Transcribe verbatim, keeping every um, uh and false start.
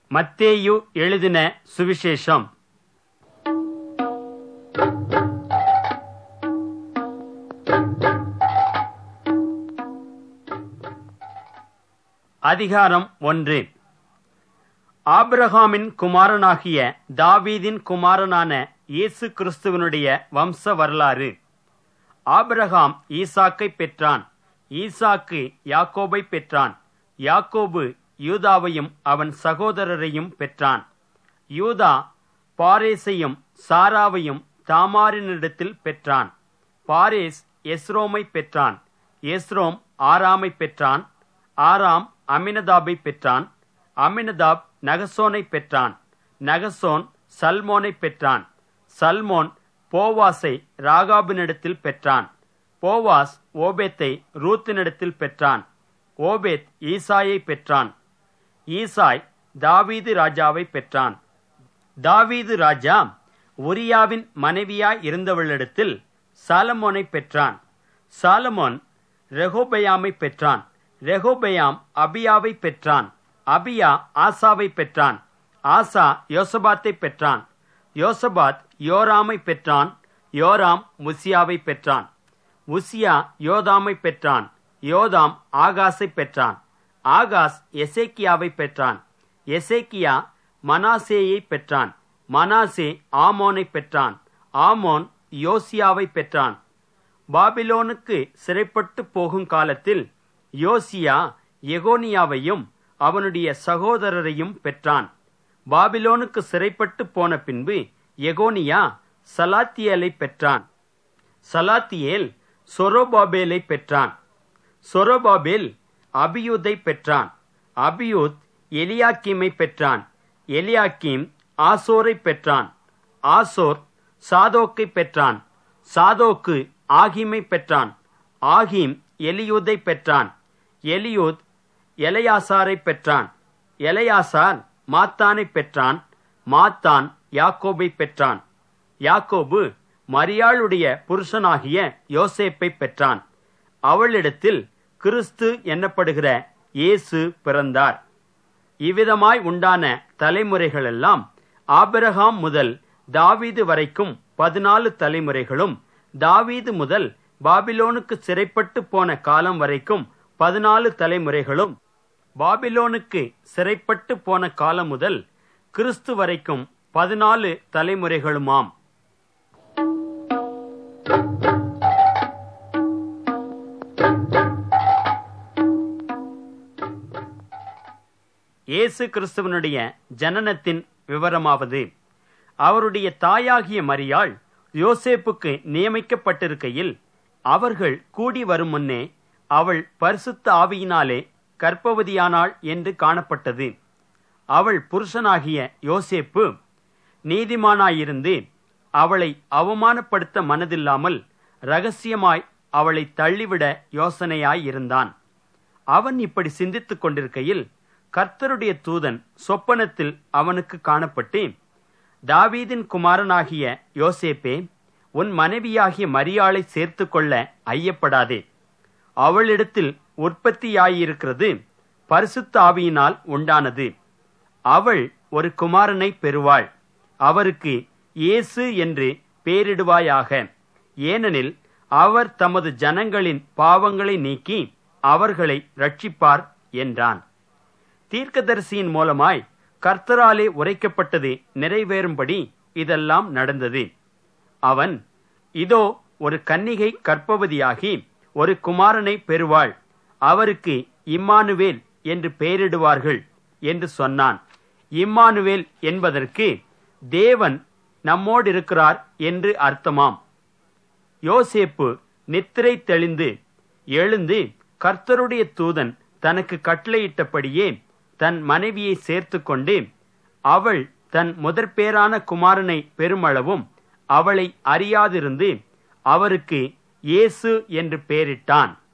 மத்தேயு எழுதின சுவிசேஷம். அதிகாரம் ஒன்று. ஆபிரகாமின் குமாரனாகிய தாவீதின் குமாரனான இயேசு கிறிஸ்துவனுடைய வம்ச வரலாறு. ஆபிரகாம் ஈசாக்கை பெற்றான். ஈசாக்கு யாக்கோபை பெற்றான். யாக்கோபு யூதாவையும் அவன் சகோதரரையும் பெற்றான். யூதா பாரேசையும் சாராவையும் தாமாரினிடத்தில் பெற்றான். பாரேஸ் எஸ்ரோமை பெற்றான். எஸ்ரோம் ஆராமை பெற்றான். ஆராம் அமினதாபை பெற்றான். அமினதாப் நகசோனை பெற்றான். நகசோன் சல்மோனை பெற்றான். சல்மோன் போவாசை ராகாபினிடத்தில் பெற்றான். போவாஸ் ஓபேத்தை ரூத்தினிடத்தில் பெற்றான். ஓபேத் ஈசாயை பெற்றான். ஈசாய் தாவீது ராஜாவை பெற்றான். தாவீது ராஜா உரியாவின் மனைவியாய் இருந்தவளிடத்தில் சாலமோனை பெற்றான். சாலமோன் ரெகோபெயாமை பெற்றான். ரெகோபெயாம் அபியாவை பெற்றான். அபியா ஆசாவை பெற்றான். ஆசா யோசபாத்தை பெற்றான். யோசபாத் யோராமை பெற்றான். யோராம் உசியாவை பெற்றான். உசியா யோதாமை பெற்றான். யோதாம் ஆகாஸை பெற்றான். ஆகாஸ் எசேக்கியாவை பெற்றான். எசேக்கியா மனாசேயை பெற்றான். மனாசே ஆமோனை பெற்றான். ஆமோன் யோசியாவை பெற்றான். பாபிலோனுக்கு சிறைப்பட்டு போகும் காலத்தில் யோசியா எகோனியாவையும் அவனுடைய சகோதரரையும் பெற்றான். பாபிலோனுக்கு சிறைப்பட்டு போன பின்பு எகோனியா சலாத்தியேலை பெற்றான். சலாத்தியேல் சொரோபாபேலை பெற்றான். சொரோபாபேல் அபியூதை பெற்றான். அபியூத் எலியாக்கீமை பெற்றான். எலியாக்கீம் ஆசோரை பெற்றான். ஆசோர் சாதோக்கை பெற்றான். சாதோக்கு ஆகிமை பெற்றான். ஆகிம் எலியூதை பெற்றான். எலியூத் எலையாசாரை பெற்றான். எலையாசார் மாத்தானை பெற்றான். மாத்தான் யாக்கோபை பெற்றான். யாக்கோபு மரியாளுடைய புருஷனாகிய யோசேப்பை பெற்றான். அவளிடத்தில் கிறிஸ்து என்னப்படுகிற இயேசு பிறந்தார். இவ்விதமாய் உண்டான தலைமுறைகளெல்லாம் ஆபிரகாம் முதல் தாவீது வரைக்கும் பதினாலு தலைமுறைகளும், தாவீது முதல் பாபிலோனுக்கு சிறைப்பட்டு போன காலம் வரைக்கும் பதினாலு தலைமுறைகளும், பாபிலோனுக்கு சிறைப்பட்டு போன காலம் முதல் கிறிஸ்து வரைக்கும் பதினாலு தலைமுறைகளுமாம். இயேசு கிறிஸ்துவனுடைய ஜனனத்தின் விவரமாவது: அவருடைய தாயாகிய மரியாள் யோசேப்புக்கு நியமிக்கப்பட்டிருக்கையில் அவர்கள் கூடி வரும் முன்னே அவள் பரிசுத்த ஆவியினாலே கர்ப்பவதியானாள் என்று காணப்பட்டது. அவள் புருஷனாகிய யோசேப்பு நீதிமானாயிருந்து அவளை அவமானப்படுத்த மனதில்லாமல் இரகசியமாய் அவளை தள்ளிவிட யோசனையாயிருந்தான். அவன் இப்படி சிந்தித்துக் கொண்டிருக்கையில் கர்த்தருடைய தூதன் சொப்பனத்தில் அவனுக்கு காணப்பட்டு, தாவீதின் குமாரனாகிய யோசேப்பே, உன் மனைவியாகிய மரியாளை சேர்த்து கொள்ள ஐயப்படாதே. அவளிடத்தில் உற்பத்தியாயிருக்கிறது பரிசுத்த ஆவியினால் உண்டானது. அவள் ஒரு குமாரனை பெறுவாள். அவருக்கு இயேசு என்று பெயரிடுவாயாக. ஏனெனில் அவர் தமது ஜனங்களின் பாவங்களை நீக்கி அவர்களை இரட்சிப்பார் என்றான். தீர்க்கதரிசியின் மூலமாய் கர்த்தராலே உரைக்கப்பட்டது நிறைவேறும்படி இதெல்லாம் நடந்தது. அவன், இதோ ஒரு கன்னிகை கர்ப்பவதியாகி ஒரு குமாரனை பெறுவாள். அவருக்கு இம்மானுவேல் என்று பெயரிடுவார்கள் என்று சொன்னான். இம்மானுவேல் என்பதற்கு தேவன் நம்மோடிருக்கிறார் என்று அர்த்தமாம். யோசேப்பு நித்திரை தெளிந்து எழுந்து கர்த்தருடைய தூதன் தனக்கு கட்டளையிட்டபடியே தன் மனைவியை சேர்த்து கொண்டு, அவள் தன் முதற்பேரான குமாரனை பெருமளவும் அவளை அறியாதிருந்து அவருக்கு இயேசு என்று பெயரிட்டான்.